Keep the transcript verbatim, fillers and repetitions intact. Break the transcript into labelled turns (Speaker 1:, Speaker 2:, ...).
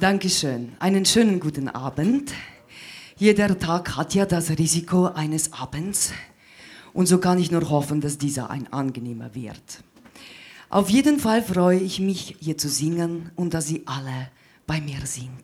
Speaker 1: Dankeschön. Einen schönen guten Abend. Jeder Tag hat ja das Risiko eines Abends. Und so kann ich nur hoffen, dass dieser ein angenehmer wird. Auf jeden Fall freue ich mich, hier zu singen und dass Sie alle bei mir sind.